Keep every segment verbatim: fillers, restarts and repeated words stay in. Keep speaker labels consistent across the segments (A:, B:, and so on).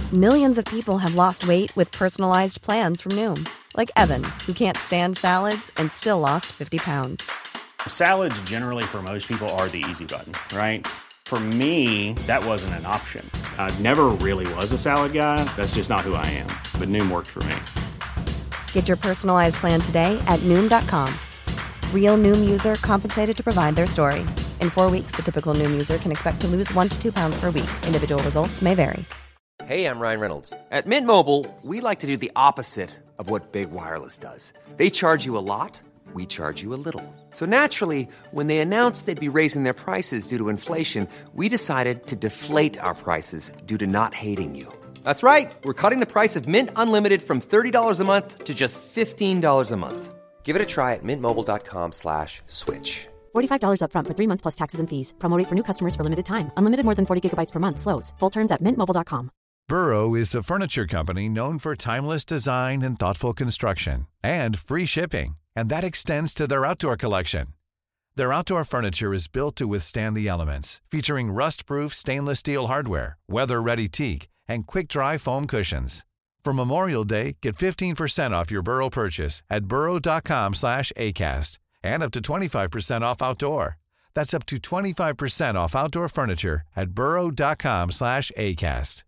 A: Millions of people have lost weight with personalized plans from Noom. Like Evan, who can't stand salads and still lost fifty pounds.
B: Salads generally for most people are the easy button, right? For me, that wasn't an option. I never really was a salad guy. That's just not who I am. But Noom worked for me.
A: Get your personalized plan today at Noom dot com. Real Noom user compensated to provide their story. In four weeks, the typical Noom user can expect to lose one to two pounds per week. Individual results may vary.
C: Hey, I'm Ryan Reynolds. At Mint Mobile, we like to do the opposite of what Big Wireless does. They charge you a lot, we charge you a little. So naturally, when they announced they'd be raising their prices due to inflation, we decided to deflate our prices due to not hating you. That's right. We're cutting the price of Mint Unlimited from thirty dollars a month to just fifteen dollars a month. Give it a try at mintmobile.com slash switch.
D: forty-five dollars up front for three months plus taxes and fees. Promo rate for new customers for limited time. Unlimited more than forty gigabytes per month. Slows full terms at mint mobile dot com.
E: Burrow is a furniture company known for timeless design and thoughtful construction and free shipping, and that extends to their outdoor collection. Their outdoor furniture is built to withstand the elements, featuring rust-proof stainless steel hardware, weather-ready teak, and quick-dry foam cushions. For Memorial Day, get fifteen percent off your Burrow purchase at burrow.com slash ACAST and up to twenty-five percent off outdoor. That's up to twenty-five percent off outdoor furniture at burrow.com slash ACAST.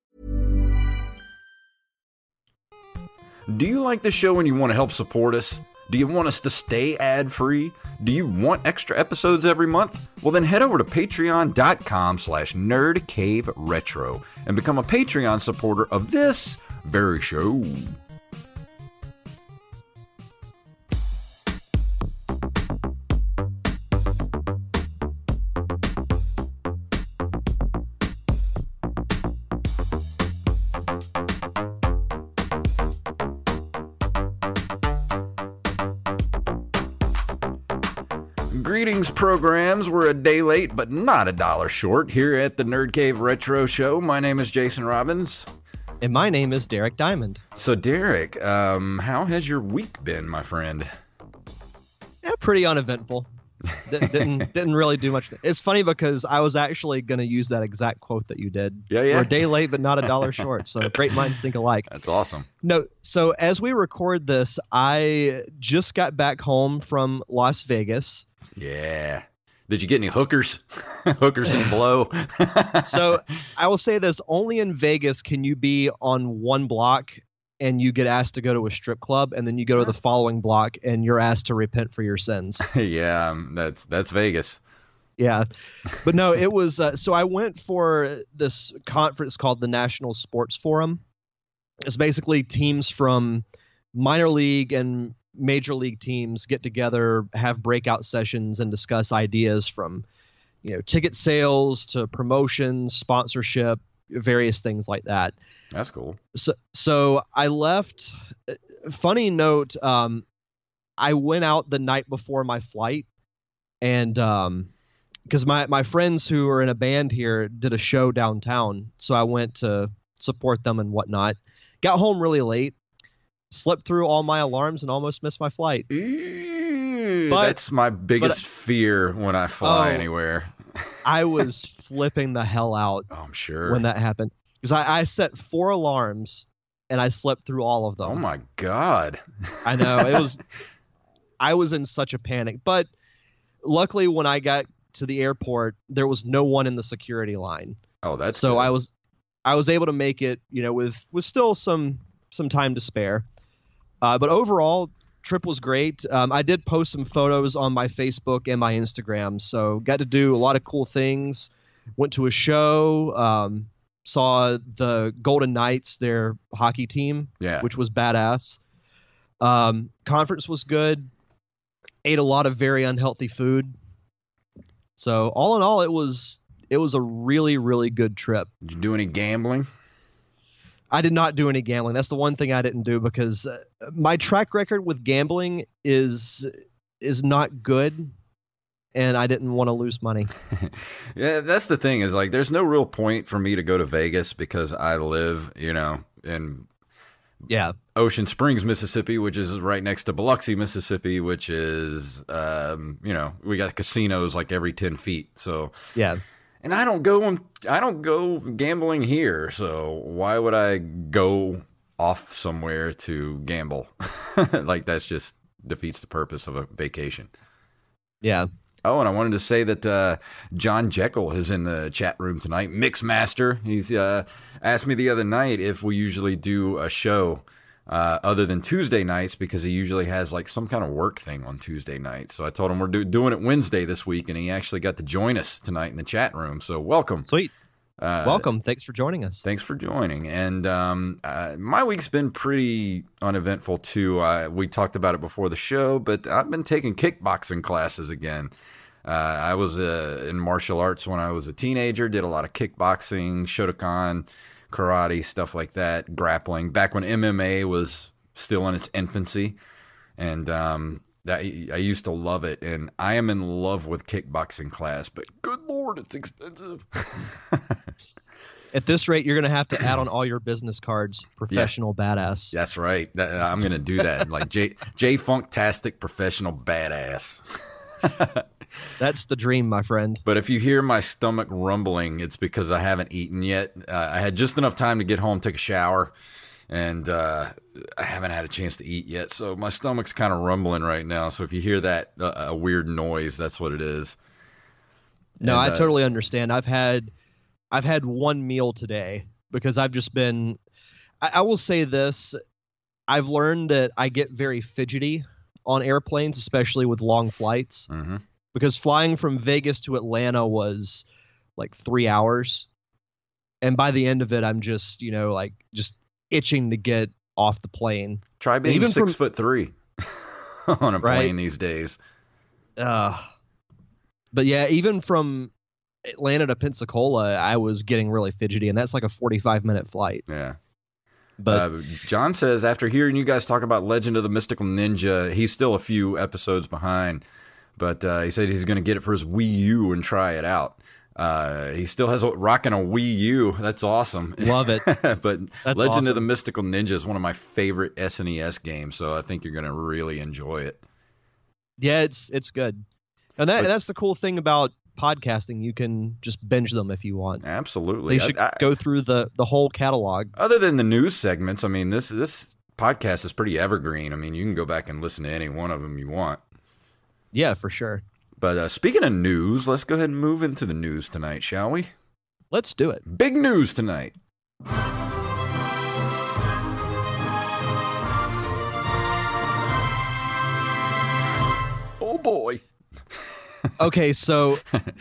F: Do you like the show and you want to help support us? Do you want us to stay ad-free? Do you want extra episodes every month? Well, then head over to patreon.com slash nerdcaveretro and become a Patreon supporter of this very show. Greetings, programs. We're a day late, but not a dollar short here at the Nerd Cave Retro Show. My name is Jason Robbins.
G: And my name is Derek Diamond.
F: So, Derek, um, how has your week been, my friend?
G: Yeah, pretty uneventful. D- didn't didn't really do much. It's funny because I was actually going to use that exact quote that you did.
F: Yeah, yeah.
G: We're a day late, but not a dollar short. So great minds think alike.
F: That's awesome.
G: No, so as we record this, I just got back home from Las Vegas.
F: Yeah. Did you get any hookers? Hookers and blow?
G: So I will say this, only in Vegas can you be on one block and you get asked to go to a strip club, and then you go to the following block and you're asked to repent for your sins.
F: Yeah, that's that's Vegas.
G: Yeah. But no, it was, uh, so I went for this conference called the National Sports Forum. It's basically teams from minor league and major league teams get together, have breakout sessions, and discuss ideas from, you know, ticket sales to promotions, sponsorship, various things like that.
F: That's cool.
G: So, so I left. Funny note, um, I went out the night before my flight, and um, because my my friends who are in a band here did a show downtown, so I went to support them and whatnot. Got home really late. Slept through all my alarms and almost missed my flight.
F: Ew, but, that's my biggest but, fear when I fly oh, anywhere.
G: I was flipping the hell out.
F: Oh, I'm sure.
G: When that happened. Because I, I set four alarms and I slept through all of them.
F: Oh, my God.
G: I know. It was. I was in such a panic. But luckily, when I got to the airport, there was no one in the security line.
F: Oh, that's
G: so
F: good.
G: I was I was able to make it, you know, with, with still some some time to spare. Uh, but overall, trip was great. Um, I did post some photos on my Facebook and my Instagram, so got to do a lot of cool things. Went to a show, um, saw the Golden Knights, their hockey team,
F: yeah.
G: which was badass. Um, conference was good. Ate a lot of very unhealthy food. So all in all, it was it was a really, really good trip.
F: Did you do any gambling?
G: I did not do any gambling. That's the one thing I didn't do because uh, my track record with gambling is is not good, and I didn't want to lose money.
F: Yeah, that's the thing is like there's no real point for me to go to Vegas because I live, you know, in
G: yeah
F: Ocean Springs, Mississippi, which is right next to Biloxi, Mississippi, which is um, you know, we got casinos like every ten feet. So
G: yeah.
F: And I don't go I don't go gambling here, so why would I go off somewhere to gamble? Like, that's just defeats the purpose of a vacation.
G: Yeah.
F: Oh, and I wanted to say that uh, John Jekyll is in the chat room tonight. Mixmaster. He's uh, asked me the other night if we usually do a show uh, other than Tuesday nights, because he usually has like some kind of work thing on Tuesday nights. So I told him we're do- doing it Wednesday this week, and he actually got to join us tonight in the chat room. So welcome.
G: Sweet.
F: Uh,
G: welcome. Thanks for joining us.
F: Thanks for joining. And um, uh, my week's been pretty uneventful too. Uh, we talked about it before the show, but I've been taking kickboxing classes again. Uh, I was uh, in martial arts when I was a teenager, did a lot of kickboxing, Shotokan, karate, stuff like that, grappling, back when M M A was still in its infancy. And um, that, I used to love it, and I am in love with kickboxing class, but good Lord, it's expensive.
G: At this rate, you're going to have to add on all your business cards, professional yeah. badass.
F: That's right. That, I'm going to do that. Like J, J Funktastic professional badass.
G: That's the dream, my friend.
F: But if you hear my stomach rumbling, it's because I haven't eaten yet. Uh, I had just enough time to get home, take a shower, and uh, I haven't had a chance to eat yet. So my stomach's kind of rumbling right now. So if you hear that, uh, a weird noise, that's what it is.
G: No,
F: and,
G: I
F: uh,
G: totally understand. I've had, I've had one meal today because I've just been, I, I will say this, I've learned that I get very fidgety on airplanes, especially with long flights.
F: Mm-hmm.
G: Because flying from Vegas to Atlanta was like three hours. And by the end of it, I'm just, you know, like just itching to get off the plane.
F: Try being
G: even
F: six
G: from,
F: foot three on a
G: right?
F: plane these days.
G: Uh, but yeah, even from Atlanta to Pensacola, I was getting really fidgety. And that's like a forty-five minute flight.
F: Yeah.
G: But
F: uh, John says, after hearing you guys talk about Legend of the Mystical Ninja, he's still a few episodes behind. But uh, he said he's going to get it for his Wii U and try it out. Uh, he still has a, rocking a Wii U. That's awesome.
G: Love it.
F: But
G: That's
F: Legend
G: awesome.
F: of the Mystical Ninja is one of my favorite S N E S games, so I think you're going to really enjoy it.
G: Yeah, it's it's good. And that
F: But,
G: that's the cool thing about podcasting. You can just binge them if you want.
F: Absolutely.
G: So you should
F: I, I,
G: go through the, the whole catalog.
F: Other than the news segments, I mean, this this podcast is pretty evergreen. I mean, you can go back and listen to any one of them you want.
G: Yeah, for sure.
F: But uh, speaking of news, let's go ahead and move into the news tonight, shall we?
G: Let's do it.
F: Big news tonight. Oh, boy.
G: Okay, so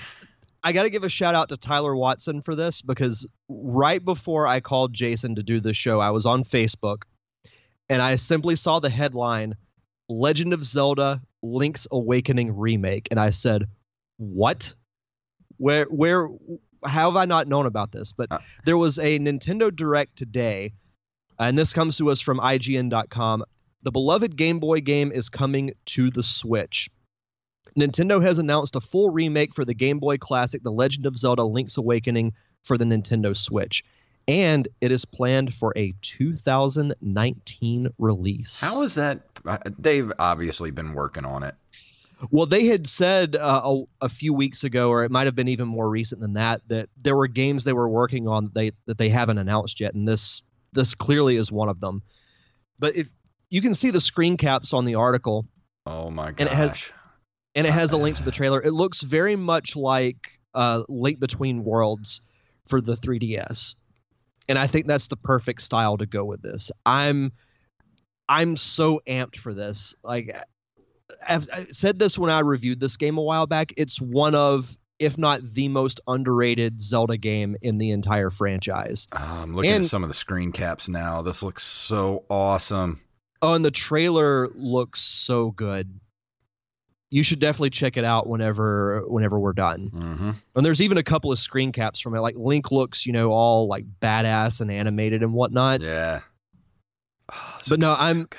G: I got to give a shout out to Tyler Watson for this, because right before I called Jason to do this show, I was on Facebook, and I simply saw the headline, Legend of Zelda Link's Awakening remake, and I said, "What? Where? Where? How have I not known about this?" But
F: uh,
G: there was a Nintendo Direct today, and this comes to us from I G N dot com. The beloved Game Boy game is coming to the Switch. Nintendo has announced a full remake for the Game Boy Classic, The Legend of Zelda Link's Awakening, for the Nintendo Switch. And it is planned for a two thousand nineteen release.
F: How is that? They've obviously been working on it.
G: Well, they had said uh, a, a few weeks ago, or it might have been even more recent than that, that there were games they were working on that they that they haven't announced yet, and this this clearly is one of them. But if you can see the screen caps on the article,
F: oh my gosh,
G: and it has and it has a link to the trailer. It looks very much like uh, Link Between Worlds for the three D S. And I think that's the perfect style to go with this. I'm I'm so amped for this. Like, I've, I said this when I reviewed this game a while back. It's one of, if not the most underrated Zelda game in the entire franchise.
F: Oh, I'm looking
G: and,
F: at some of the screen caps now. This looks so awesome.
G: Oh, and the trailer looks so good. You should definitely check it out whenever whenever we're done.
F: Mm-hmm.
G: And there's even a couple of screen caps from it. Like Link looks, you know, all like badass and animated and whatnot.
F: Yeah. Oh,
G: but no,
F: so
G: I'm.
F: good.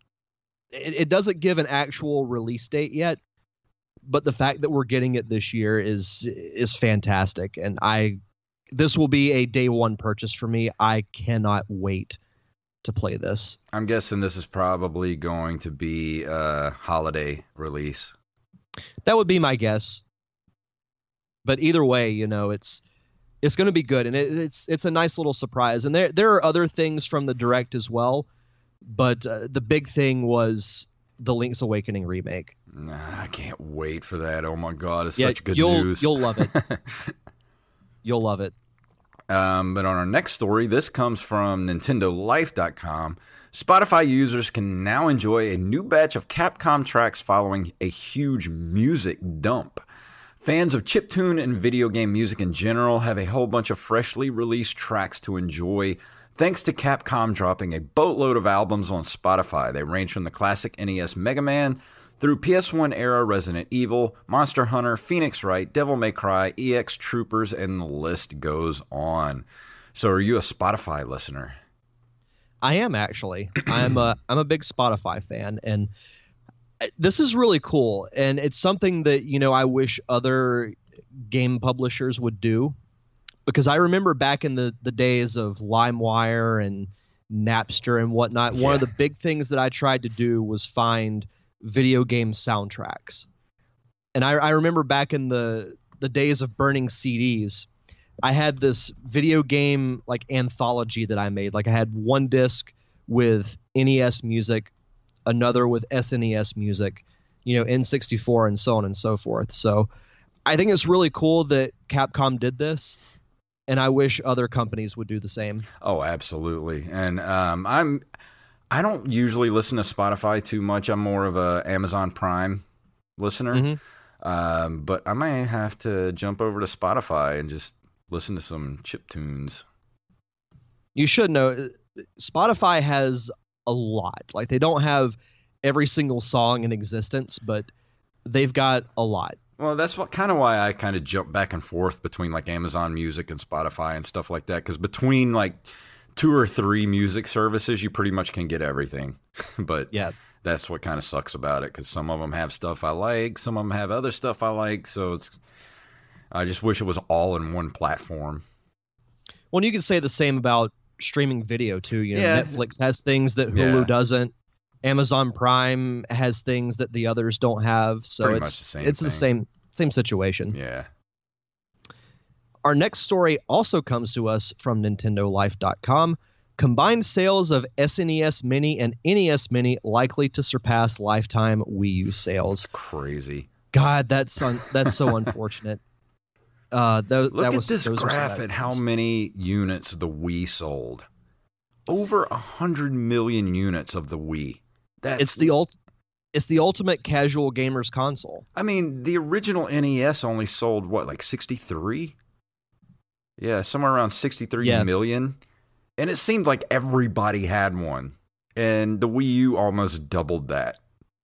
G: It, it doesn't give an actual release date yet, but the fact that we're getting it this year is is fantastic, and I this will be a day one purchase for me. I cannot wait to play this.
F: I'm guessing this is probably going to be a holiday release.
G: That would be my guess. but either way, you know, it's it's going to be good, and it, it's it's a nice little surprise. And there there are other things from the Direct as well, but uh, the big thing was the Link's Awakening remake.
F: Nah, I can't wait for that. Oh my God, it's
G: yeah,
F: such good
G: you'll,
F: news.
G: You'll love it. You'll love it.
F: Um, but on our next story, this comes from Nintendo Life dot com. Spotify users can now enjoy a new batch of Capcom tracks following a huge music dump. Fans of chiptune and video game music in general have a whole bunch of freshly released tracks to enjoy, thanks to Capcom dropping a boatload of albums on Spotify. They range from the classic N E S Mega Man through P S one era Resident Evil, Monster Hunter, Phoenix Wright, Devil May Cry, E X Troopers, and the list goes on. So are you a Spotify listener?
G: I am actually. I'm a I'm a big Spotify fan, and this is really cool. And it's something that, you know, I wish other game publishers would do, because I remember back in the, the days of LimeWire and Napster and whatnot, yeah. one of the big things that I tried to do was find video game soundtracks. And I, I remember back in the the days of burning C Ds, I had this video game like anthology that I made. Like I had one disc with N E S music, another with S N E S music, you know, N sixty-four, and so on and so forth. So I think it's really cool that Capcom did this, and I wish other companies would do the same.
F: Oh, absolutely. And um, I'm I don't usually listen to Spotify too much. I'm more of a Amazon Prime listener. Mm-hmm. Um, but I might have to jump over to Spotify and just listen to some chip tunes.
G: You should know Spotify has a lot. Like, they don't have every single song in existence, but they've got a lot.
F: Well, that's what kind of why I kind of jump back and forth between like Amazon Music and Spotify and stuff like that, because between like two or three music services, you pretty much can get everything. But
G: yeah,
F: that's what kind of sucks about it, because some of them have stuff I like, some of them have other stuff I like. So it's, I just wish it was all in one platform.
G: Well, you could say the same about streaming video too. You know,
F: yeah.
G: Netflix has things that Hulu yeah. doesn't. Amazon Prime has things that the others don't have. So
F: pretty
G: it's
F: much the same
G: it's
F: thing.
G: the same same situation.
F: Yeah.
G: Our next story also comes to us from Nintendo Life dot com. Combined sales of S N E S Mini and N E S Mini likely to surpass lifetime Wii U sales.
F: That's crazy.
G: God, that's un- that's so unfortunate. Uh, th-
F: Look
G: that
F: at
G: was,
F: this graph at how many units the Wii sold. Over a hundred million units of the Wii. That's,
G: it's the ult- It's the ultimate casual gamer's console.
F: I mean, the original N E S only sold what, like sixty-three? Yeah, somewhere around sixty-three yeah. million. And it seemed like everybody had one. And the Wii U almost doubled that.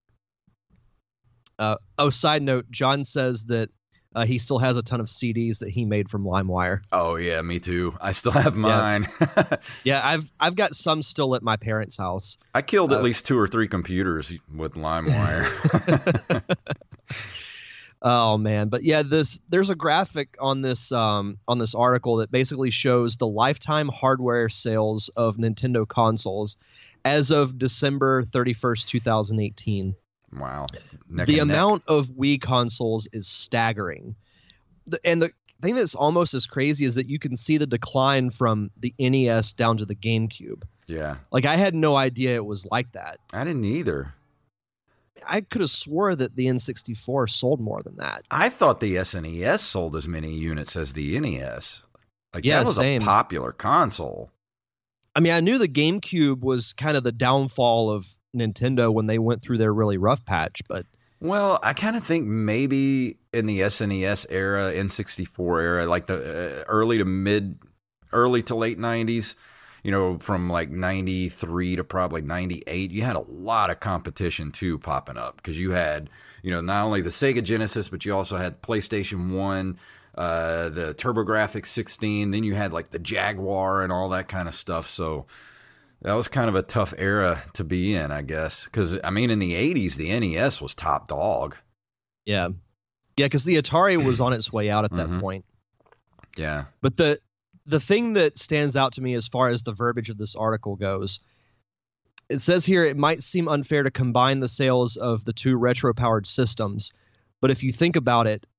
G: Uh, oh, side note, John says that uh, he still has a ton of C Ds that he made from LimeWire.
F: Oh, yeah, me too. I still have mine.
G: Yeah, yeah I've I've got some still at my parents' house.
F: I killed at uh, least two or three computers with LimeWire.
G: Oh man, but yeah, this there's a graphic on this um, on this article that basically shows the lifetime hardware sales of Nintendo consoles as of December thirty-first, twenty eighteen.
F: Wow.
G: Neck the amount neck. of Wii consoles is staggering. The, and the thing that's almost as crazy is that you can see the decline from the N E S down to the GameCube.
F: Yeah.
G: Like, I had no idea it was like that.
F: I didn't either.
G: I could have swore that the N sixty-four sold more than that.
F: I thought the S N E S sold as many units as the N E S. Like,
G: yeah,
F: that was
G: same.
F: a popular console.
G: I mean, I knew the GameCube was kind of the downfall of Nintendo when they went through their really rough patch, but
F: well, I kind of think maybe in the S N E S era, N sixty-four era, like the uh, early to mid, early to late nineties, you know, from like ninety-three to probably ninety-eight, you had a lot of competition too popping up, because you had, you know, not only the Sega Genesis, but you also had PlayStation one, uh, the TurboGrafx sixteen, then you had like the Jaguar and all that kind of stuff. So that was kind of a tough era to be in, I guess. Because, I mean, in the eighties, the N E S was top dog.
G: Yeah. Yeah, because the Atari was on its way out at that
F: mm-hmm.
G: point.
F: Yeah.
G: But the the thing that stands out to me as far as the verbiage of this article goes, it says here it might seem unfair to combine the sales of the two retro-powered systems. But if you think about it,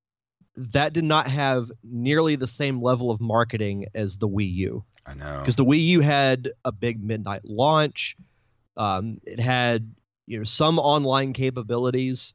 G: that did not have nearly the same level of marketing as the Wii U.
F: I know.
G: Because the Wii U had a big midnight launch. Um, it had, you know, some online capabilities.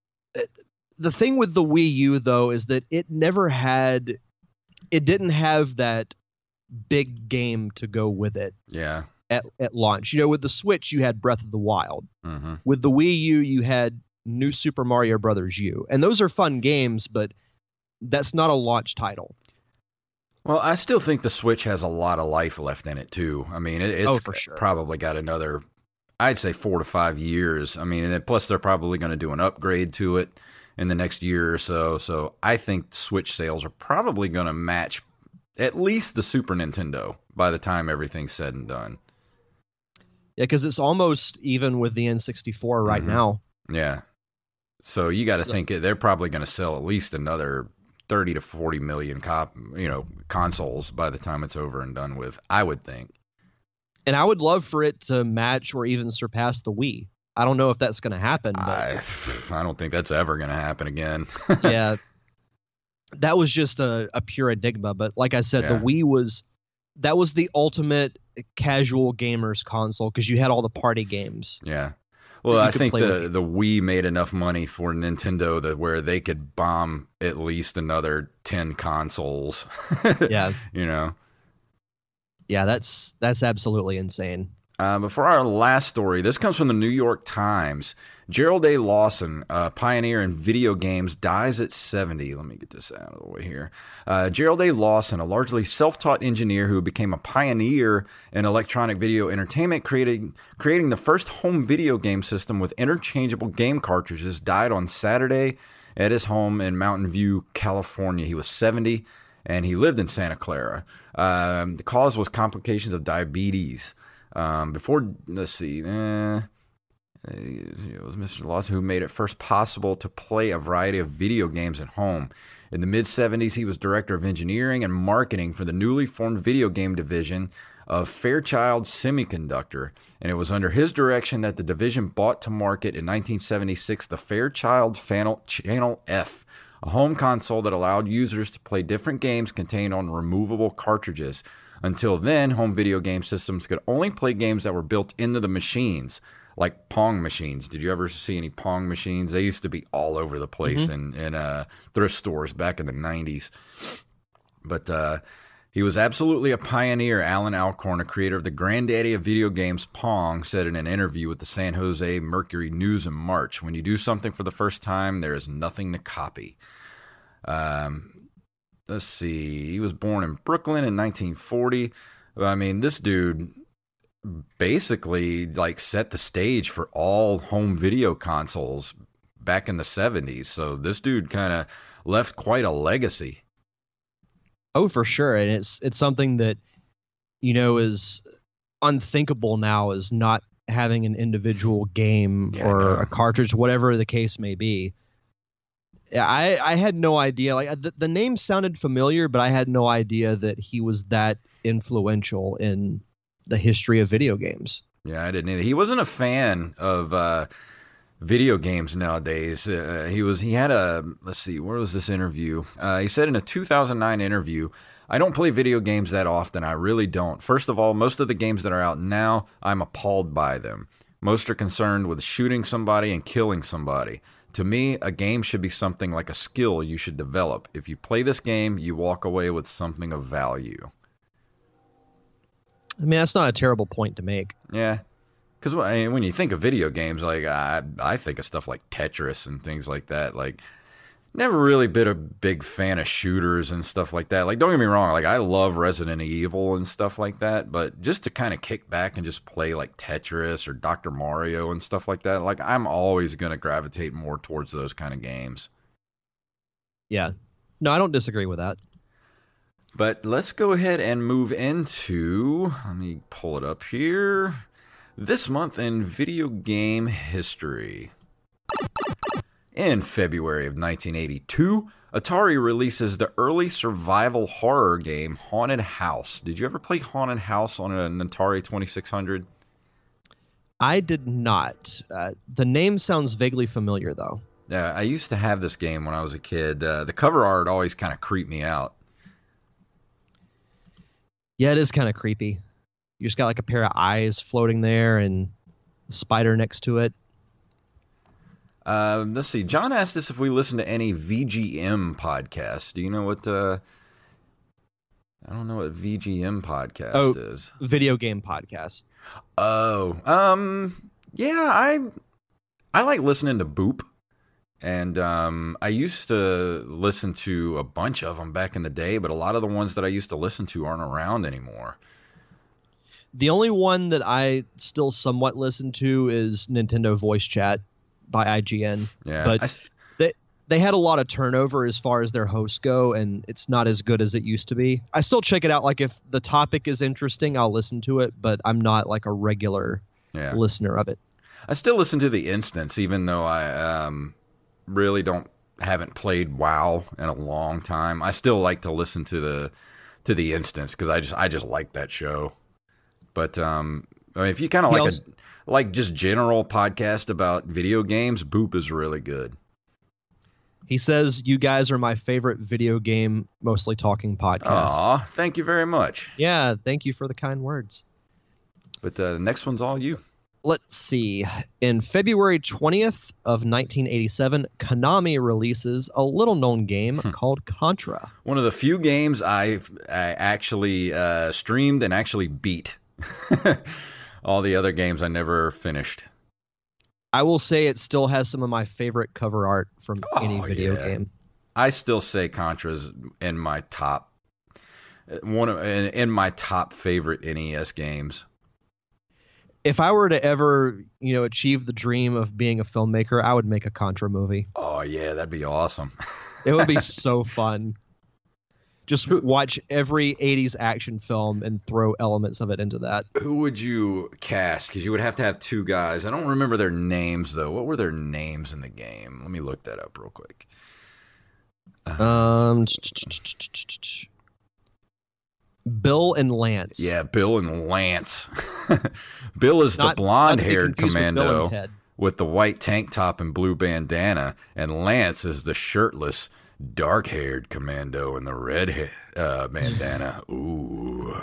G: The thing with the Wii U, though, is that it never had, it didn't have that big game to go with it.
F: Yeah.
G: At, at launch. You know, with the Switch, you had Breath of the Wild.
F: Mm-hmm.
G: With the Wii U, you had New Super Mario Brothers U. And those are fun games, but that's not a launch title.
F: Well, I still think the Switch has a lot of life left in it, too. I mean, it, it's
G: oh, for sure.
F: probably got another, I'd say, four to five years. I mean, and plus they're probably going to do an upgrade to it in the next year or so. So I think Switch sales are probably going to match at least the Super Nintendo by the time everything's said and done.
G: Yeah, because it's almost even with the N sixty-four right
F: mm-hmm.
G: now.
F: Yeah. So you got to
G: so,
F: think they're probably going to sell at least another thirty to forty million cop, you know, consoles by the time it's over and done with, I would think.
G: And I would love for it to match or even surpass the Wii. I don't know if that's going to happen. But
F: I, I don't think that's ever going to happen again.
G: Yeah. That was just a, a pure enigma. But like I said,
F: yeah.
G: the Wii was, that was the ultimate casual gamers console because you had all the party games.
F: Yeah. Well, I think the, the Wii made enough money for Nintendo that where they could bomb at least another ten consoles.
G: Yeah.
F: You know?
G: Yeah, that's that's absolutely insane.
F: Uh, but for our last story, this comes from the New York Times. Gerald A. Lawson, a pioneer in video games, dies at seventy. Let me get this out of the way here. Uh, Gerald A. Lawson, a largely self-taught engineer who became a pioneer in electronic video entertainment, creating, creating the first home video game system with interchangeable game cartridges, died on Saturday at his home in Mountain View, California. He was seventy, and he lived in Santa Clara. Um, the cause was complications of diabetes. Um, before, let's see, eh, it was Mister Lawson who made it first possible to play a variety of video games at home. In the mid-seventies, he was director of engineering and marketing for the newly formed video game division of Fairchild Semiconductor, and it was under his direction that the division brought to market in nineteen seventy-six the Fairchild Channel F, a home console that allowed users to play different games contained on removable cartridges. Until then, home video game systems could only play games that were built into the machines, like Pong machines. Did you ever see any Pong machines? They used to be all over the place mm-hmm. in, in uh, thrift stores back in the nineties. But uh, he was absolutely a pioneer. Alan Alcorn, a creator of the granddaddy of video games, Pong, said in an interview with the San Jose Mercury News in March, "When you do something for the first time, there is nothing to copy." Um... Let's see. He was born in Brooklyn in nineteen forty. I mean, this dude basically like set the stage for all home video consoles back in the seventies. So this dude kind of left quite a legacy.
G: Oh, for sure. And it's it's something that, you know, is unthinkable now, is not having an individual game yeah, or a cartridge, whatever the case may be. Yeah, I, I had no idea. Like the, the name sounded familiar, but I had no idea that he was that influential in the history of video games.
F: Yeah, I didn't either. He wasn't a fan of uh, video games nowadays. Uh, he was. He had a. Let's see. Where was this interview? Uh, he said in a two thousand nine interview, "I don't play video games that often. I really don't. First of all, most of the games that are out now, I'm appalled by them. Most are concerned with shooting somebody and killing somebody. To me, a game should be something like a skill you should develop. If you play this game, you walk away with something of value."
G: I mean, that's not a terrible point to make.
F: Yeah. Because I mean, when you think of video games, like I, I think of stuff like Tetris and things like that. Like, never really been a big fan of shooters and stuff like that. Like, don't get me wrong. Like, I love Resident Evil and stuff like that. But just to kind of kick back and just play like Tetris or Doctor Mario and stuff like that, like, I'm always going to gravitate more towards those kind of games.
G: Yeah. No, I don't disagree with that.
F: But let's go ahead and move into, let me pull it up here, this month in video game history. In February of nineteen eighty-two, Atari releases the early survival horror game Haunted House. Did you ever play Haunted House on an Atari twenty-six hundred?
G: I did not. Uh, the name sounds vaguely familiar, though.
F: Yeah, I used to have this game when I was a kid. Uh, the cover art always kind of creeped me out.
G: Yeah, it is kind of creepy. You just got like a pair of eyes floating there and a spider next to it.
F: Um, let's see. John asked us if we listen to any V G M podcasts. Do you know what? Uh, I don't know what V G M podcast
G: oh,
F: is.
G: Video game podcast.
F: Oh, um, yeah. I I like listening to Boop, and um, I used to listen to a bunch of them back in the day, but a lot of the ones that I used to listen to aren't around anymore.
G: The only one that I still somewhat listen to is Nintendo Voice Chat by I G N.
F: Yeah,
G: but
F: I,
G: they they had a lot of turnover as far as their hosts go, and it's not as good as it used to be. I still check it out. Like if the topic is interesting, I'll listen to it, but I'm not like a regular
F: yeah.
G: listener of it.
F: I still listen to The Instance, even though I um, really don't haven't played WoW in a long time. I still like to listen to the to The Instance because I just I just like that show. But um, I mean, if you kind of like
G: also-
F: a like just general podcast about video games, Boop is really good.
G: He says you guys are my favorite video game, mostly talking podcast.
F: Aw, thank you very much.
G: Yeah, thank you for the kind words.
F: But uh, the next one's all you.
G: Let's see. In February twentieth of nineteen eighty-seven, Konami releases a little-known game called Contra.
F: One of the few games I've I actually uh, streamed and actually beat. All the other games I never finished.
G: I will say it still has some of my favorite cover art from
F: Oh,
G: any video
F: yeah.
G: game.
F: I still say Contra's in my top one of in, in my top favorite N E S games.
G: If I were to ever, you know, achieve the dream of being a filmmaker, I would make a Contra movie.
F: Oh yeah, that'd be awesome.
G: It would be so fun. Just watch every eighties action film and throw elements of it into that.
F: Who would you cast? Because you would have to have two guys. I don't remember their names, though. What were their names in the game? Let me look that up real quick. Uh,
G: Um, Bill and Lance.
F: yeah, Bill and Lance. Bill is
G: Not-
F: the blonde-haired
G: not to be confused with Bill and
F: commando
G: Ted.
F: with the white tank top and blue bandana, and Lance is the shirtless, dark-haired commando in the red ha- uh, bandana. Ooh.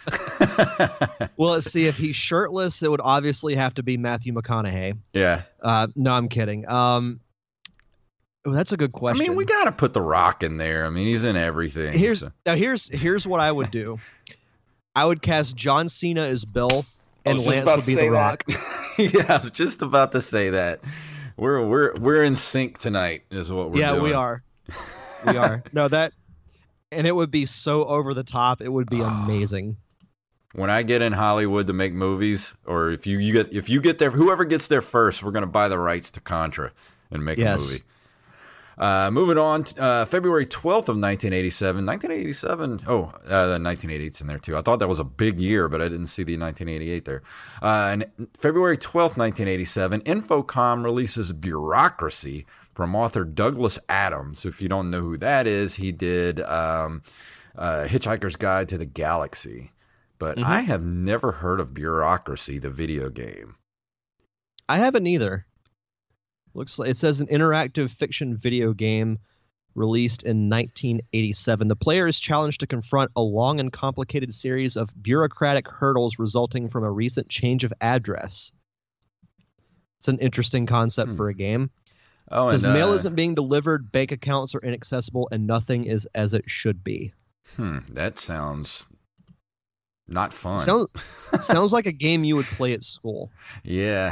G: Well, let's see. If he's shirtless, it would obviously have to be Matthew McConaughey.
F: Yeah.
G: Uh, no, I'm kidding. Um, oh, that's a good
F: I
G: question.
F: mean, we got to put The Rock in there. I mean, he's in everything.
G: Here's
F: so.
G: now. Here's here's what I would do. I would cast John Cena as Bill,
F: I
G: and
F: was just
G: Lance
F: about
G: would
F: to
G: be
F: say
G: The Rock.
F: that. Yeah, I was just about to say that. We're we're we're in sync tonight, is what we're
G: yeah,
F: doing.
G: we are. We are. No, that, and it would be so over the top. It would be amazing.
F: When I get in Hollywood to make movies, or if you, you get if you get there, whoever gets there first, we're going to buy the rights to Contra and make
G: Yes.
F: a movie. Uh, moving on, uh, February twelfth of nineteen eighty-seven. nineteen eighty-seven, oh, uh, the nineteen eighty-eight's in there too. I thought that was a big year, but I didn't see the nineteen eighty-eight there. Uh, and February twelfth, nineteen eighty-seven, Infocom releases Bureaucracy from author Douglas Adams. If you don't know who that is, he did um, uh, Hitchhiker's Guide to the Galaxy. But
G: Mm-hmm.
F: I have never heard of Bureaucracy, the video game.
G: I haven't either. Looks like it says an interactive fiction video game released in nineteen eighty-seven. The player is challenged to confront a long and complicated series of bureaucratic hurdles resulting from a recent change of address. It's an interesting concept
F: Hmm.
G: for a game.
F: Oh,
G: Because
F: and,
G: mail
F: uh,
G: isn't being delivered, bank accounts are inaccessible, and nothing is as it should be.
F: Hmm, that sounds not fun.
G: Sounds sounds like a game you would play at school.
F: Yeah.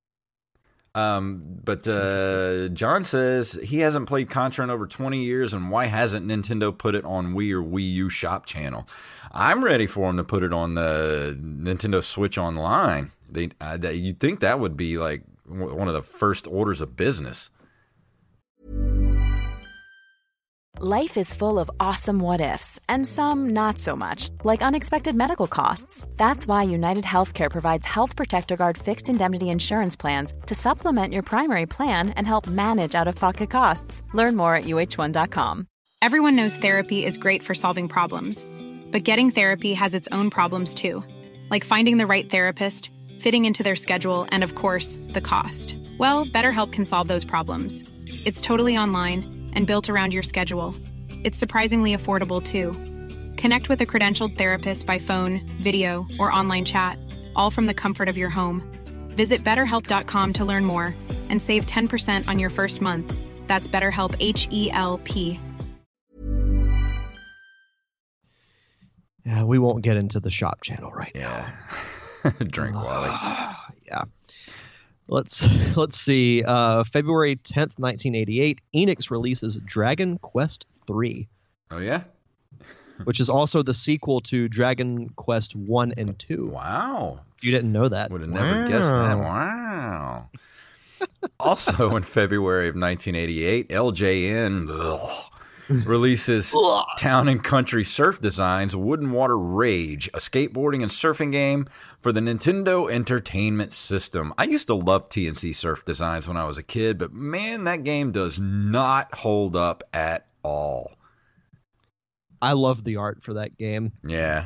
F: Um, but uh, John says he hasn't played Contra in over twenty years, and why hasn't Nintendo put it on Wii or Wii U Shop channel? I'm ready for him to put it on the Nintendo Switch Online. They, uh, that, you'd think that would be like w- one of the first orders of business.
H: Life is full of awesome what-ifs, and some not so much, like unexpected medical costs. That's why United Healthcare provides Health Protector Guard fixed indemnity insurance plans to supplement your primary plan and help manage out-of-pocket costs. Learn more at U H one dot com.
I: Everyone knows therapy is great for solving problems, but getting therapy has its own problems too, like finding the right therapist, fitting into their schedule, and of course, the cost. Well, BetterHelp can solve those problems. It's totally online and built around your schedule. It's surprisingly affordable, too. Connect with a credentialed therapist by phone, video, or online chat, all from the comfort of your home. Visit better help dot com to learn more and save ten percent on your first month. That's BetterHelp, H E L P.
G: Yeah, we won't get into the shop channel right
F: Yeah.
G: now.
F: Drink, Wally.
G: Yeah. Let's let's see. Uh, February tenth, nineteen eighty-eight, Enix releases Dragon Quest three,
F: Oh, yeah?
G: which is also the sequel to Dragon Quest one and two.
F: Wow.
G: You didn't know that.
F: Would have never guessed that. Wow. Also in February of nineteen eighty-eight, L J N ugh, releases Town and Country Surf Designs Wooden Water Rage, a skateboarding and surfing game for the Nintendo Entertainment System. I used to love T N C Surf Designs when I was a kid, but man, that game does not hold up at all.
G: I love the art for that game.
F: Yeah.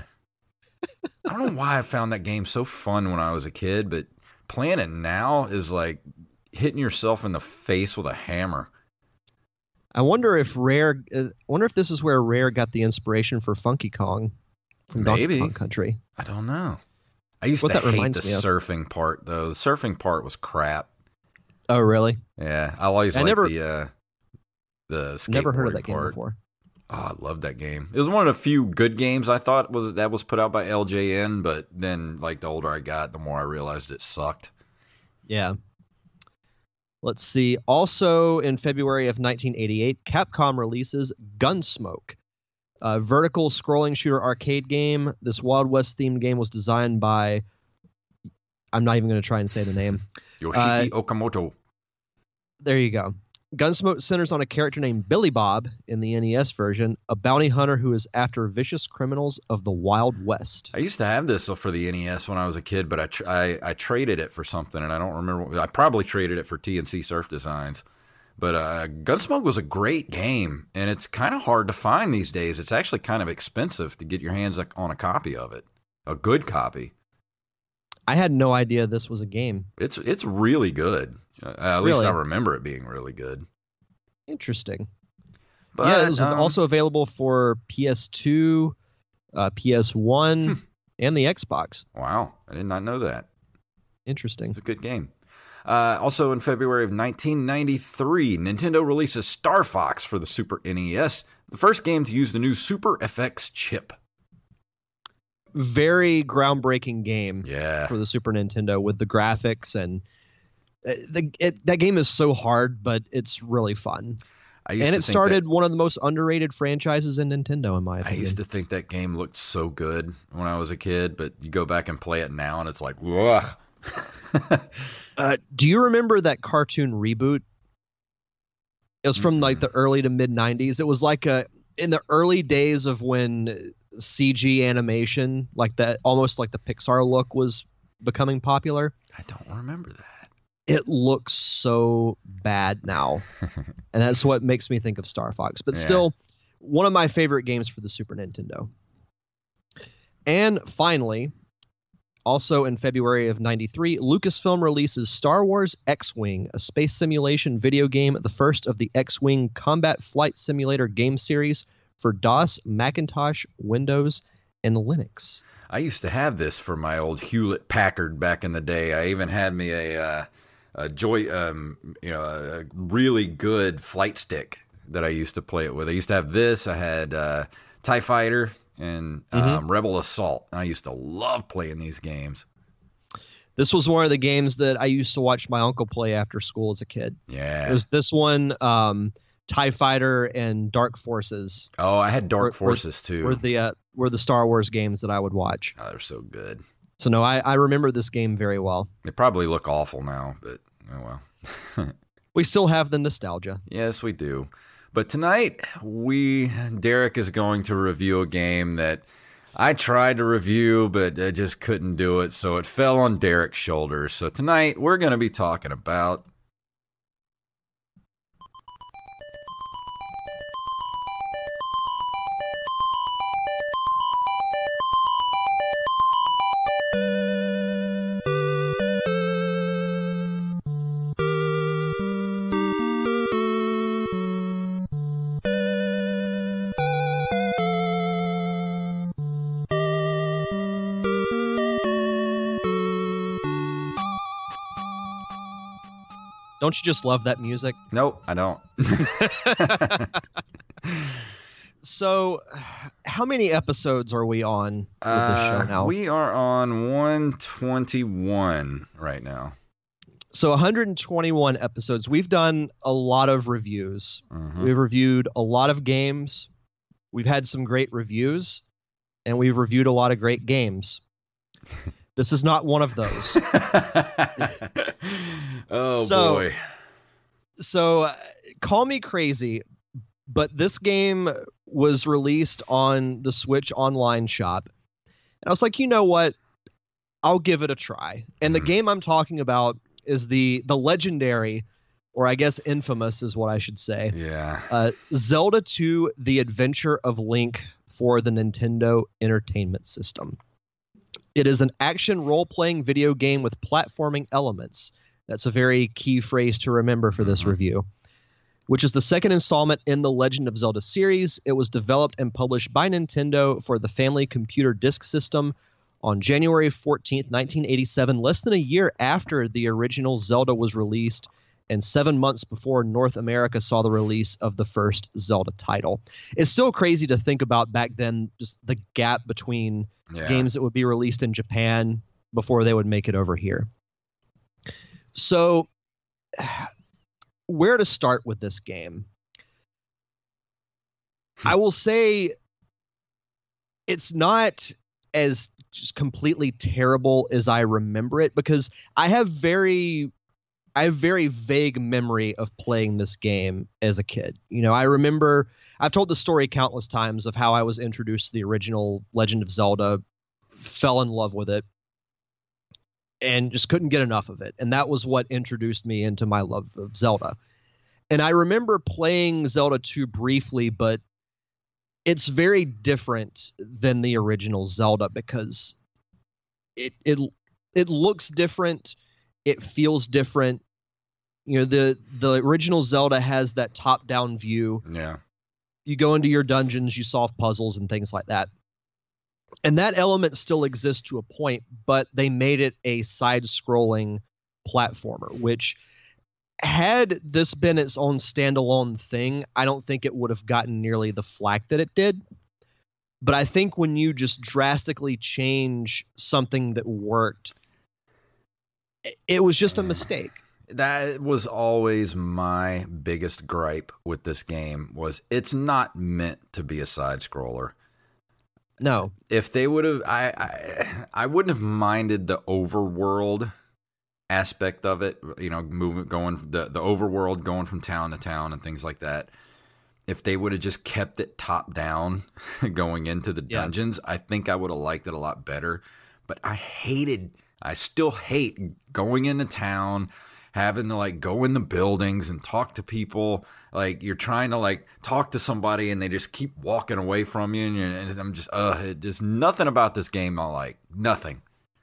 F: I don't know why I found that game so fun when I was a kid, but playing it now is like hitting yourself in the face with a hammer.
G: I wonder if Rare. Uh, wonder if this is where Rare got the inspiration for Funky Kong from
F: Maybe.
G: Donkey Kong Country.
F: I don't know. I used
G: What
F: to
G: that
F: hate
G: reminds
F: the
G: me of.
F: surfing part, though. The surfing part was crap.
G: Oh, really?
F: Yeah, I always
G: I
F: liked
G: never-
F: the uh, the skateboarding
G: Never heard of that game
F: part.
G: before.
F: Oh, I love that game. It was one of the few good games I thought was that was put out by L J N, but then, like, the older I got, the more I realized it sucked.
G: Yeah. Let's see. Also in February of nineteen eighty-eight, Capcom releases Gunsmoke, a vertical scrolling shooter arcade game. This Wild West themed game was designed by, I'm not even going to try and say the name.
F: Yoshiki
G: Uh,
F: Okamoto.
G: There you go. Gunsmoke centers on a character named Billy Bob in the N E S version, a bounty hunter who is after vicious criminals of the Wild West.
F: I used to have this for the N E S when I was a kid, but I, tr- I I traded it for something, and I don't remember. I probably traded it for T N C Surf Designs. But uh, Gunsmoke was a great game, and it's kind of hard to find these days. It's actually kind of expensive to get your hands on a copy of it, a good copy.
G: I had no idea this was a game.
F: It's it's really good. Uh, at least
G: Really?
F: I remember it being really good.
G: Interesting.
F: But,
G: yeah, it was
F: um,
G: also available for P S two, uh, P S one, and the Xbox.
F: Wow, I did not know that.
G: Interesting.
F: It's a good game. Uh, also in February of nineteen ninety-three, Nintendo releases Star Fox for the Super N E S, the first game to use the new Super F X chip.
G: Very groundbreaking game
F: Yeah.
G: for the Super Nintendo with the graphics and uh, the it, that game is so hard, but it's really fun.
F: I used
G: And
F: to
G: it
F: think
G: started
F: that-
G: one of the most underrated franchises in Nintendo, in my
F: I
G: opinion.
F: used to think that game looked so good when I was a kid, but you go back and play it now, and it's like, ugh.
G: Uh, do you remember that cartoon Reboot? It was from like the early to mid nineties. It was like a in the early days of when C G animation, like that, almost like the Pixar look, was becoming popular.
F: I don't remember that.
G: It looks so bad now, and that's what makes me think of Star Fox. But
F: Yeah.
G: still, one of my favorite games for the Super Nintendo. And finally, also in February of ninety-three, Lucasfilm releases Star Wars X-Wing, a space simulation video game, the first of the X-Wing combat flight simulator game series for DOS, Macintosh, Windows, and Linux.
F: I used to have this for my old Hewlett Packard back in the day. I even had me a, uh, a joy, um, you know, a really good flight stick that I used to play it with. I used to have this. I had uh, TIE Fighter and um,
G: Mhm.
F: Rebel Assault. I used to love playing these games.
G: This was one of the games that I used to watch my uncle play after school as a kid.
F: Yeah.
G: It was this one, um, TIE Fighter and Dark Forces.
F: Oh, I had Dark
G: Were- were-
F: Forces too.
G: Were the uh, were the Star Wars games that I would watch.
F: Oh, they're so good.
G: So no, I, I remember this game very well.
F: They probably look awful now, but oh well.
G: We still have the nostalgia.
F: Yes, we do. But tonight, we Derek is going to review a game that I tried to review, but I just couldn't do it, so it fell on Derek's shoulders. So tonight, we're going to be talking about
G: Don't you just love that music?
F: Nope, I don't.
G: So, how many episodes are we on with this show
F: Uh,
G: now?
F: we are on one twenty-one right now.
G: So one hundred twenty-one episodes. We've done a lot of reviews.
F: Mhm.
G: We've reviewed a lot of games. We've had some great reviews, and we've reviewed a lot of great games. This is not one of those.
F: Oh,
G: So-
F: boy.
G: So, uh, call me crazy, but this game was released on the Switch Online shop. And I was like, you know what? I'll give it a try. And the
F: Mhm.
G: game I'm talking about is the the legendary, or I guess infamous is what I should say,
F: Yeah.
G: uh, Zelda two: The Adventure of Link for the Nintendo Entertainment System. It is an action role-playing video game with platforming elements. That's a very key phrase to remember for this
F: Mhm.
G: review, which is the second installment in the Legend of Zelda series. It was developed and published by Nintendo for the Family Computer Disk System on January fourteenth, nineteen eighty-seven, less than a year after the original Zelda was released and seven months before North America saw the release of the first Zelda title. It's still crazy to think about back then, just the gap between
F: Yeah.
G: games that would be released in Japan before they would make it over here. So, where to start with this game? I will say it's not as just completely terrible as I remember it, because I have very I have very vague memory of playing this game as a kid. You know, I remember I've told the story countless times of how I was introduced to the original Legend of Zelda, fell in love with it, and just couldn't get enough of it. And that was what introduced me into my love of Zelda. And I remember playing Zelda two briefly, but it's very different than the original Zelda because it it it looks different, it feels different. You know, the the original Zelda has that top-down view.
F: Yeah.
G: You go into your dungeons, you solve puzzles and things like that. And that element still exists to a point, but they made it a side-scrolling platformer, which had this been its own standalone thing, I don't think it would have gotten nearly the flack that it did. But I think when you just drastically change something that worked, it was just a mistake.
F: That was always my biggest gripe with this game, was it's not meant to be a side scroller.
G: No.
F: If they would have, I, I, I wouldn't have minded the overworld aspect of it. You know, moving, going the the overworld, going from town to town and things like that. If they would have just kept it top down, going into the
G: Yeah.
F: dungeons, I think I would have liked it a lot better. But I hated, I still hate going into town, having to like go in the buildings and talk to people. Like you're trying to like talk to somebody and they just keep walking away from you, and, you're, and I'm just, uh, there's nothing about this game I like. Nothing.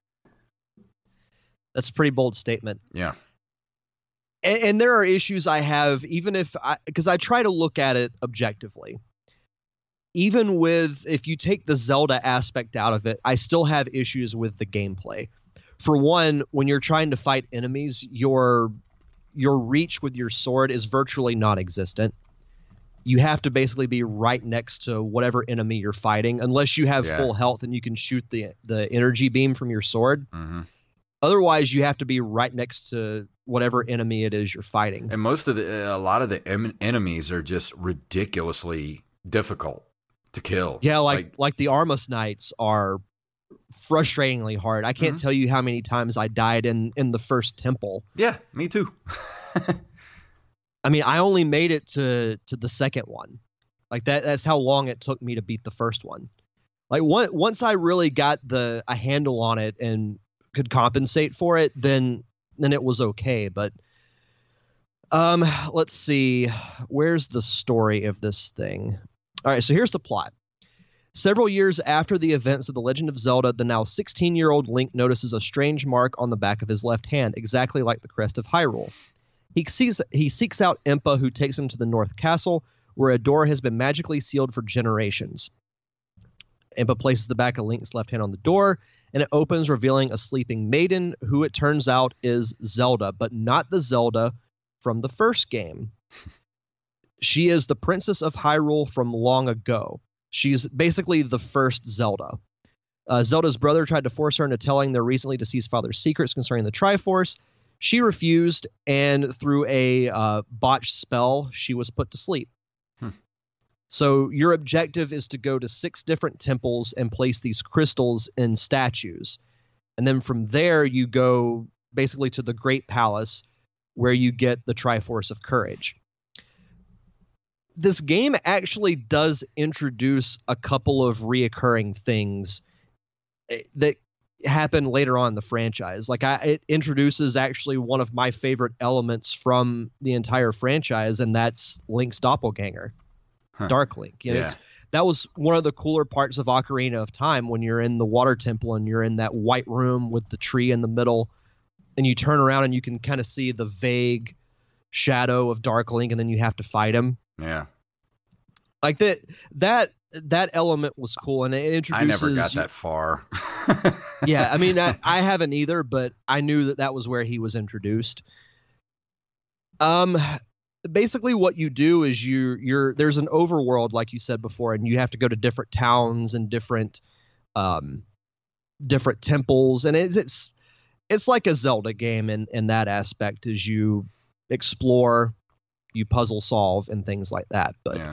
G: That's a pretty bold statement.
F: Yeah.
G: And, and there are issues I have, even if I, because I try to look at it objectively. Even with, if you take the Zelda aspect out of it, I still have issues with the gameplay. For one, when you're trying to fight enemies, your your reach with your sword is virtually non-existent. You have to basically be right next to whatever enemy you're fighting, unless you have
F: Yeah.
G: full health and you can shoot the the energy beam from your sword.
F: Mm-hmm.
G: Otherwise, you have to be right next to whatever enemy it is you're fighting.
F: And most of the, a lot of the em- enemies are just ridiculously difficult to kill.
G: Yeah, like like the Armus Knights are frustratingly hard. I can't
F: Mhm.
G: tell you how many times I died in in the first temple.
F: yeah, me too.
G: I mean, I only made it to to the second one. Like that that's how long it took me to beat the first one. Like one, once I really got the a handle on it and could compensate for it, then then it was okay, but um let's see, where's the story of this thing? All right, so here's the plot. Several years after the events of The Legend of Zelda, the now sixteen-year-old Link notices a strange mark on the back of his left hand, exactly like the crest of Hyrule. He sees, he seeks out Impa, who takes him to the North Castle, where a door has been magically sealed for generations. Impa places the back of Link's left hand on the door, and it opens, revealing a sleeping maiden, who it turns out is Zelda, but not the Zelda from the first game. She is the Princess of Hyrule from long ago. She's basically the first Zelda. Uh, Zelda's brother tried to force her into telling their recently deceased father's secrets concerning the Triforce. She refused, and through a uh, botched spell, she was put to sleep. Hmm. So your objective is to go to six different temples and place these crystals in statues. And then from there, you go basically to the Great Palace, where you get the Triforce of Courage. This game actually does introduce a couple of reoccurring things that happen later on in the franchise. Like I, it introduces actually one of my favorite elements from the entire franchise, and that's Link's doppelganger, huh. Dark Link. You know,
F: yeah.
G: it's, that was one of the cooler parts of Ocarina of Time, when you're in the water temple and you're in that white room with the tree in the middle, and you turn around and you can kind of see the vague shadow of Dark Link, and then you have to fight him.
F: Yeah.
G: Like that, that, that element was cool, and it introduces.
F: I never got that far.
G: Yeah, I mean, I, I haven't either, but I knew that that was where he was introduced. Um, basically, what you do is you you're there's an overworld, like you said before, and you have to go to different towns and different, um, different temples, and it's it's it's like a Zelda game in in that aspect, as you explore, you puzzle solve, and things like that. But.
F: Yeah.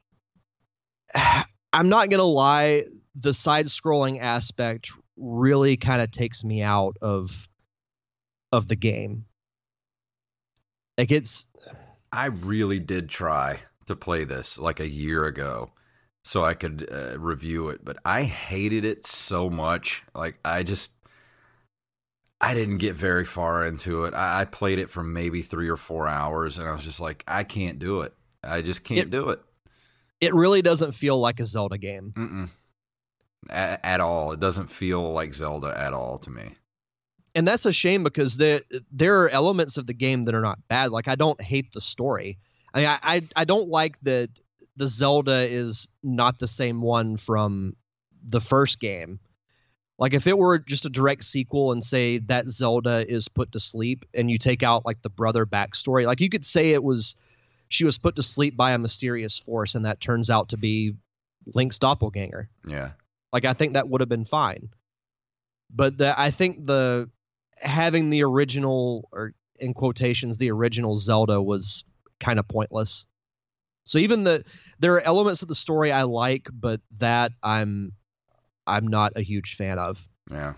G: I'm not going to lie, the side-scrolling aspect really kind of takes me out of of the game. Like it's
F: I really did try to play this like a year ago so I could uh, review it, but I hated it so much. Like I just I didn't get very far into it. I, I played it for maybe three or four hours, and I was just like, I can't do it. I just can't
G: it,
F: do it.
G: It really doesn't feel like a Zelda game.
F: Mm-mm. A- at all. It doesn't feel like Zelda at all to me.
G: And that's a shame, because there there are elements of the game that are not bad. Like, I don't hate the story. I mean, I, I, I don't like that the Zelda is not the same one from the first game. Like, if it were just a direct sequel and say that Zelda is put to sleep and you take out, like, the brother backstory, like, you could say it was she was put to sleep by a mysterious force, and that turns out to be Link's doppelganger.
F: Yeah.
G: Like, I think that would have been fine. But the, I think the having the original, or in quotations, the original Zelda was kind of pointless. So even the there are elements of the story I like, but that I'm I'm not a huge fan of.
F: Yeah.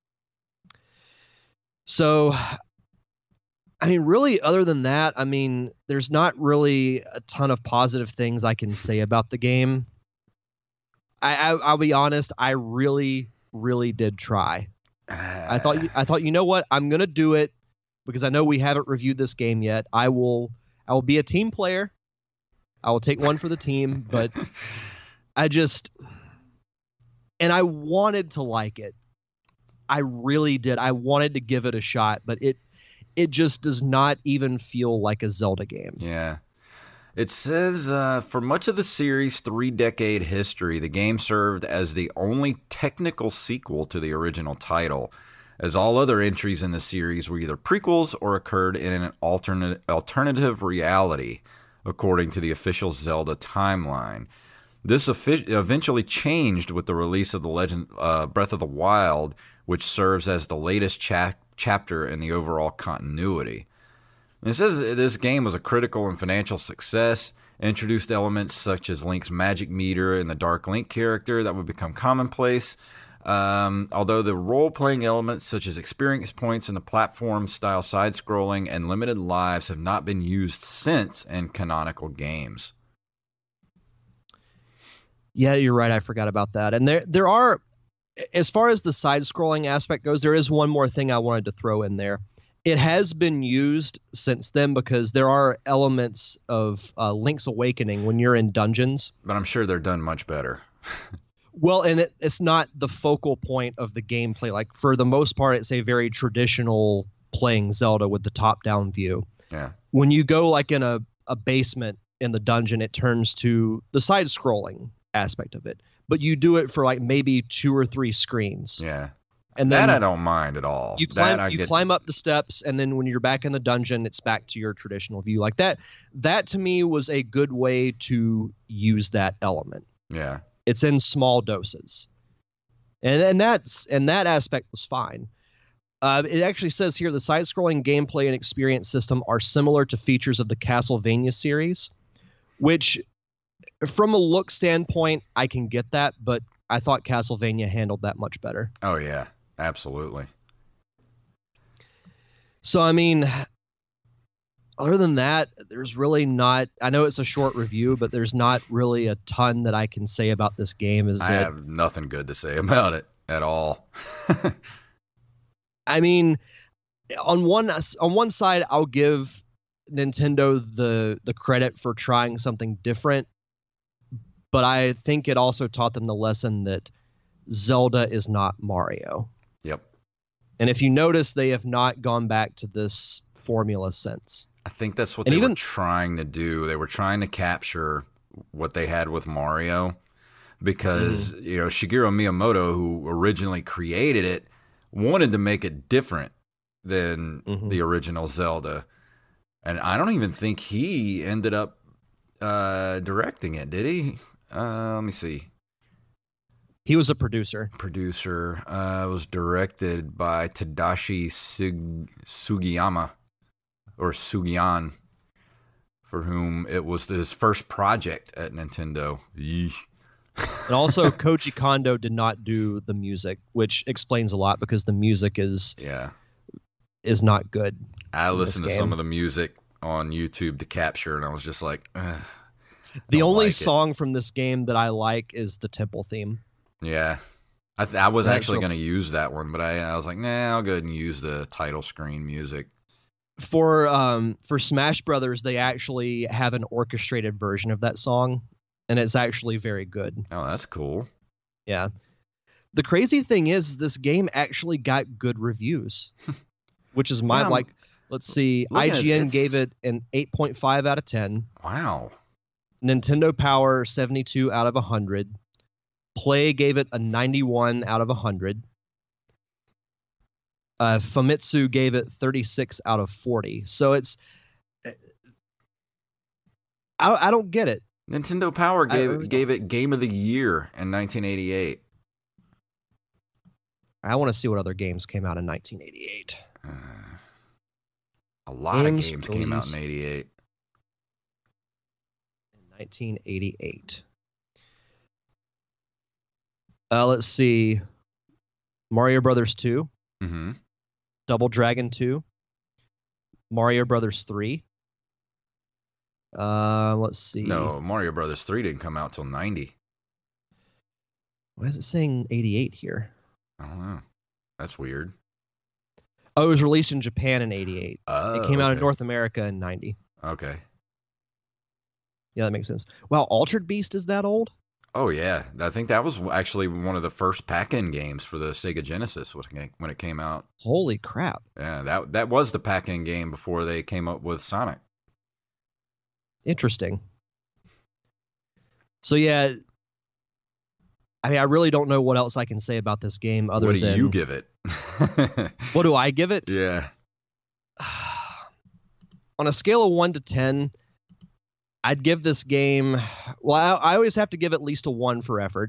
G: So, I mean, really, other than that, I mean, there's not really a ton of positive things I can say about the game. I, I I'll be honest, I really, really did try. I thought I thought you know what, I'm gonna do it because I know we haven't reviewed this game yet. I will I will be a team player. I will take one for the team, but I just and I wanted to like it. I really did. I wanted to give it a shot, but it it just does not even feel like a Zelda game.
F: Yeah. It says, uh, for much of the series' three-decade history, the game served as the only technical sequel to the original title, as all other entries in the series were either prequels or occurred in an alternate, alternative reality, according to the official Zelda timeline. This efi- eventually changed with the release of The Legend uh, Breath of the Wild, which serves as the latest cha- chapter in the overall continuity. It says this game was a critical and financial success, introduced elements such as Link's magic meter and the Dark Link character that would become commonplace, um, although the role-playing elements such as experience points and the platform-style side-scrolling and limited lives have not been used since in canonical games.
G: Yeah, you're right. I forgot about that. And there, there are, as far as the side-scrolling aspect goes, there is one more thing I wanted to throw in there. It has been used since then because there are elements of uh, Link's Awakening when you're in dungeons.
F: But I'm sure they're done much better.
G: Well, and it, it's not the focal point of the gameplay. Like, for the most part, it's a very traditional playing Zelda with the top-down view.
F: Yeah.
G: When you go, like, in a, a basement in the dungeon, it turns to the side-scrolling aspect of it. But you do it for, like, maybe two or three screens.
F: Yeah.
G: And then
F: that I don't mind at all.
G: You climb,
F: that I
G: you
F: get...
G: climb up the steps, and then when you're back in the dungeon, it's back to your traditional view. Like that, that to me was a good way to use that element.
F: Yeah.
G: It's in small doses. And and that's and that aspect was fine. Uh, it actually says here the side-scrolling gameplay and experience system are similar to features of the Castlevania series, which, from a look standpoint, I can get that, but I thought Castlevania handled that much better.
F: Oh yeah, absolutely.
G: So I mean, other than that, there's really not. I know it's a short review, but there's not really a ton that I can say about this game. Is
F: I
G: that
F: have nothing good to say about it at all.
G: I mean, on one on one side, I'll give Nintendo the the credit for trying something different, but I think it also taught them the lesson that Zelda is not Mario.
F: Yep.
G: And if you notice, they have not gone back to this formula since.
F: I think that's what
G: and
F: they
G: even,
F: were trying to do. They were trying to capture what they had with Mario, because mm-hmm. you know, Shigeru Miyamoto, who originally created it, wanted to make it different than mm-hmm. the original Zelda. And I don't even think he ended up uh, directing it, did he? Uh, let me see.
G: He was a producer.
F: Producer. Uh, it was directed by Tadashi Sug- Sugiyama, or Sugiyan, for whom it was his first project at Nintendo. Yeesh.
G: And also, Koji Kondo did not do the music, which explains a lot because the music is
F: yeah
G: is not good.
F: I listened to some of the music on YouTube to capture, and I was just like, ugh,
G: the only
F: like
G: song from this game that I like is the temple theme.
F: Yeah, I, th- I was
G: That's
F: actually
G: real-
F: going to use that one, but I, I was like, nah, I'll go ahead and use the title screen music.
G: For um for Smash Brothers, they actually have an orchestrated version of that song, and it's actually very good.
F: Oh, that's cool.
G: Yeah. The crazy thing is, this game actually got good reviews, which is my,
F: Wow.
G: like, let's see,
F: Look
G: I
F: at
G: G N
F: it,
G: gave it an eight point five out of ten.
F: Wow.
G: Nintendo Power, seventy-two out of one hundred. Play gave it a ninety-one out of one hundred. Uh, Famitsu gave it thirty-six out of forty. So it's... I, I don't get it.
F: Nintendo Power gave
G: really
F: gave it Game of the Year in nineteen eighty-eight.
G: I want to see what other games came out in nineteen eighty-eight.
F: Uh, a lot
G: Games
F: of games came out
G: released-
F: in eighty-eight.
G: nineteen eighty-eight. Uh, let's see. Mario Brothers two.
F: Mm-hmm.
G: Double Dragon two. Mario Brothers three. Uh, let's see.
F: No, Mario Brothers three didn't come out till ninety.
G: Why is it saying eighty-eight here?
F: I don't know. That's weird.
G: Oh, it was released in Japan in eighty-eight.
F: Oh,
G: it came out in
F: okay.
G: North America in ninety.
F: Okay.
G: Yeah, that makes sense. Wow, Altered Beast is that old?
F: Oh, yeah. I think that was actually one of the first pack-in games for the Sega Genesis when it came out.
G: Holy crap.
F: Yeah, that that was the pack-in game before they came up with Sonic.
G: Interesting. So, yeah, I mean, I really don't know what else I can say about this game other
F: what do
G: than...
F: you give it?
G: What do I give it?
F: Yeah.
G: On a scale of one to ten, I'd give this game... Well, I, I always have to give at least a one for effort.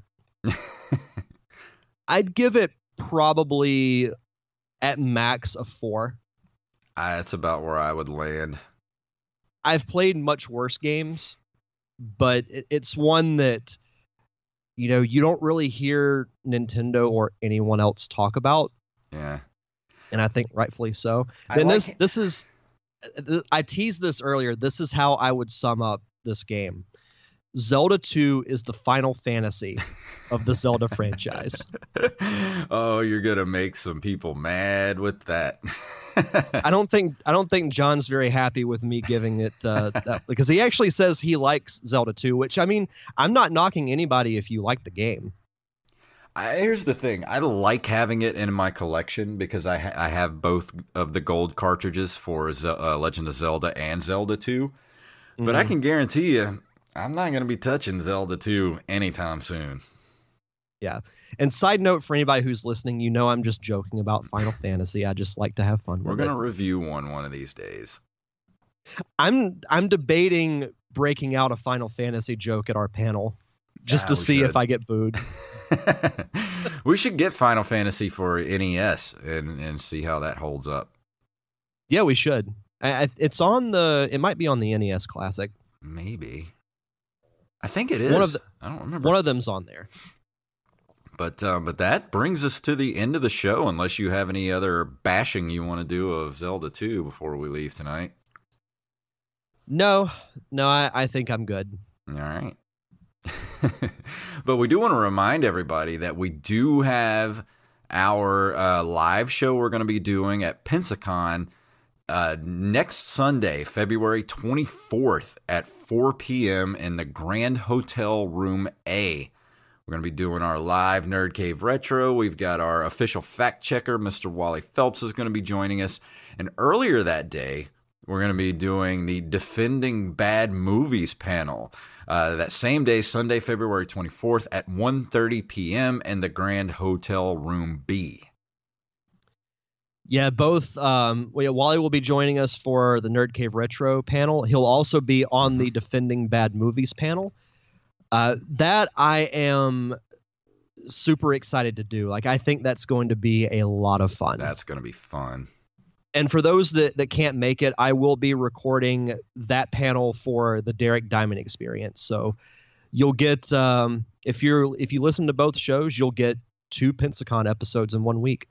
G: I'd give it probably at max a four.
F: Uh, that's about where I would land.
G: I've played much worse games, but it, it's one that, you know, you don't really hear Nintendo or anyone else talk about.
F: Yeah.
G: And I think rightfully so.
F: I
G: And
F: like
G: this
F: it.
G: this is... I teased this earlier. This is how I would sum up this game. Zelda two is the Final Fantasy of the Zelda franchise.
F: Oh, you're gonna make some people mad with that.
G: I don't think I don't think John's very happy with me giving it uh, that, because he actually says he likes Zelda two, which, I mean, I'm not knocking anybody if you like the game.
F: I, here's the thing. I like having it in my collection because I ha- I have both of the gold cartridges for Ze- uh, Legend of Zelda and Zelda two. But I can guarantee you, I'm not going to be touching Zelda two anytime soon.
G: Yeah. And side note for anybody who's listening, you know I'm just joking about Final Fantasy. I just like to have fun
F: We're
G: with
F: gonna
G: it.
F: review one one of these days.
G: I'm I'm debating breaking out a Final Fantasy joke at our panel just
F: Yeah,
G: to
F: we
G: see
F: should.
G: if I get booed.
F: We should get Final Fantasy for N E S and, and see how that holds up.
G: Yeah, we should. I, I, it's on the. It might be on the N E S Classic.
F: Maybe. I think it is.
G: One of the,
F: I don't remember.
G: One of them's on there.
F: But uh, but that brings us to the end of the show, unless you have any other bashing you want to do of Zelda two before we leave tonight.
G: No, no, I, I think I'm good.
F: All right. But we do want to remind everybody that we do have our uh, live show we're going to be doing at Pensacon uh, next Sunday, February twenty-fourth at four p.m. in the Grand Hotel Room A. We're going to be doing our live Nerd Cave Retro. We've got our official fact checker, Mister Wally Phelps, is going to be joining us. And earlier that day, we're going to be doing the Defending Bad Movies panel. Uh, that same day, Sunday, February twenty-fourth at one thirty p.m. in the Grand Hotel Room B.
G: Yeah, both. Um, well, yeah, Wally will be joining us for the Nerd Cave Retro panel. He'll also be on the Defending Bad Movies panel. Uh, that I am super excited to do. Like, I think that's going to be a lot of fun.
F: That's going to be fun.
G: And for those that, that can't make it, I will be recording that panel for the Derek Diamond Experience. So you'll get, um, if you're if you listen to both shows, you'll get two Pensacon episodes in one week.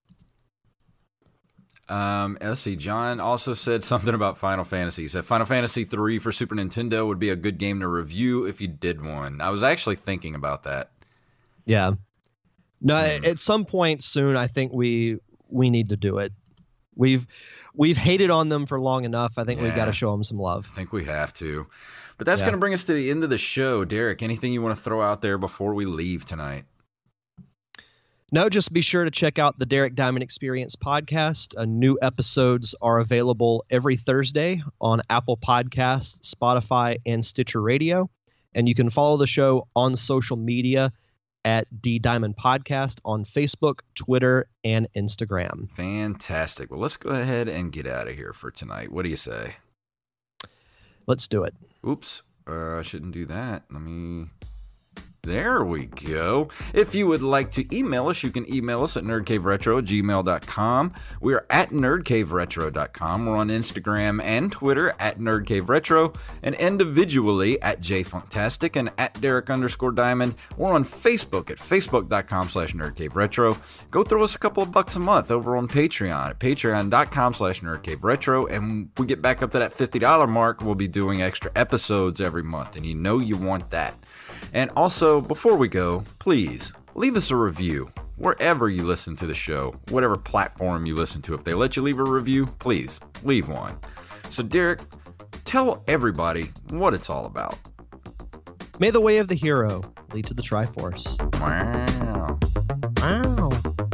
F: Um, let's see. John also said something about Final Fantasy. He said Final Fantasy three for Super Nintendo would be a good game to review if you did one. I was actually thinking about that.
G: Yeah. No,
F: Hmm.
G: at some point soon, I think we we need to do it. We've we've hated on them for long enough. I think we've
F: Yeah.
G: got to show them some love.
F: I think we have to. But that's
G: Yeah.
F: going to bring us to the end of the show. Derek, anything you want to throw out there before we leave tonight?
G: No, just be sure to check out the Derek Diamond Experience podcast. Uh, new episodes are available every Thursday on Apple Podcasts, Spotify, and Stitcher Radio. And you can follow the show on social media at D Diamond Podcast on Facebook, Twitter, and Instagram.
F: Fantastic. Well, let's go ahead and get out of here for tonight. What do you say?
G: Let's do it.
F: Oops. Uh, I shouldn't do that. Let me... There we go. If you would like to email us, you can email us at nerdcaveretro at gmail dot com. We are at nerdcaveretro dot com. We're on Instagram and Twitter at nerdcaveretro, and individually at jfunktastic and at Derek underscore Diamond. We're on Facebook at facebook dot com slash nerdcaveretro. Go throw us a couple of bucks a month over on Patreon at patreon dot com slash nerdcaveretro. And when we get back up to that fifty dollars mark, we'll be doing extra episodes every month, and you know you want that. And also, before we go, please leave us a review wherever you listen to the show, whatever platform you listen to. If they let you leave a review, please leave one. So, Derek, tell everybody what it's all about.
G: May the way of the hero lead to the Triforce.
F: Wow.
G: Wow.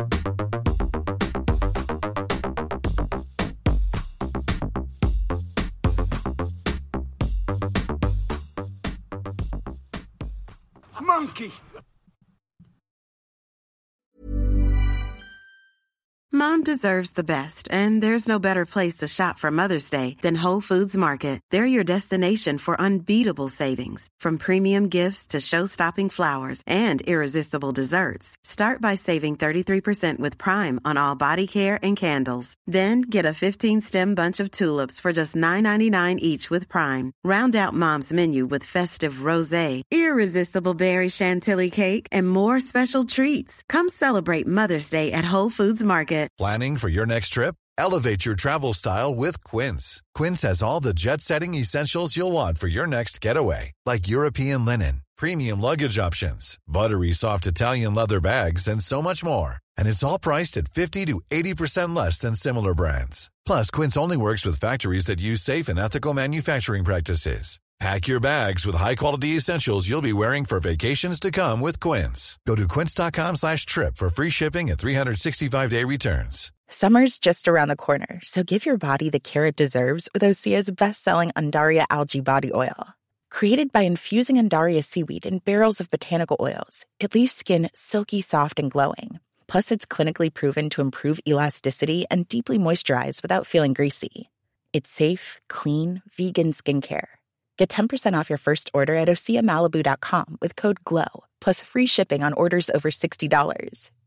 J: Monkey!
K: Mom deserves the best, and there's no better place to shop for Mother's Day than Whole Foods Market. They're your destination for unbeatable savings, from premium gifts to show-stopping flowers and irresistible desserts. Start by saving thirty-three percent with Prime on all body care and candles. Then get a fifteen-stem bunch of tulips for just nine ninety-nine each with Prime. Round out Mom's menu with festive rosé, irresistible berry chantilly cake, and more special treats. Come celebrate Mother's Day at Whole Foods Market.
E: Planning for your next trip? Elevate your travel style with Quince. Quince has all the jet-setting essentials you'll want for your next getaway, like European linen, premium luggage options, buttery soft Italian leather bags, and so much more. And it's all priced at fifty to eighty percent less than similar brands. Plus, Quince only works with factories that use safe and ethical manufacturing practices. Pack your bags with high-quality essentials you'll be wearing for vacations to come with Quince. Go to quince.com slash trip for free shipping and three sixty-five day returns.
L: Summer's just around the corner, so give your body the care it deserves with Osea's best-selling Undaria Algae Body Oil. Created by infusing Andaria seaweed in barrels of botanical oils, it leaves skin silky soft and glowing. Plus, it's clinically proven to improve elasticity and deeply moisturize without feeling greasy. It's safe, clean, vegan skincare. Get ten percent off your first order at osea malibu dot com with code GLOW, plus free shipping on orders over sixty dollars.